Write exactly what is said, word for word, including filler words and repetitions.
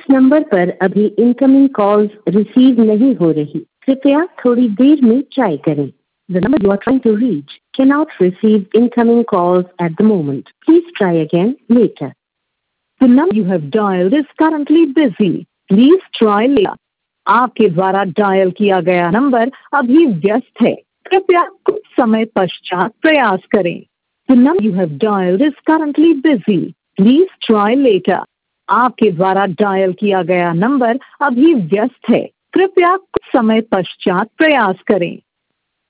Number पर अभी incoming calls receive नहीं हो रही, कृपया थोड़ी देर में ट्राई करें। The number you are trying to reach cannot receive incoming calls at the moment. Please try again later. The number you have dialed is currently busy. Please try later. आपके द्वारा dial किया गया number अभी व्यस्त है, कृपया कुछ समय पश्चात प्रयास करें। The number you have dialed is currently busy. Please try later. आपके द्वारा डायल किया गया नंबर अभी व्यस्त है, कृपया कुछ समय पश्चात प्रयास करें।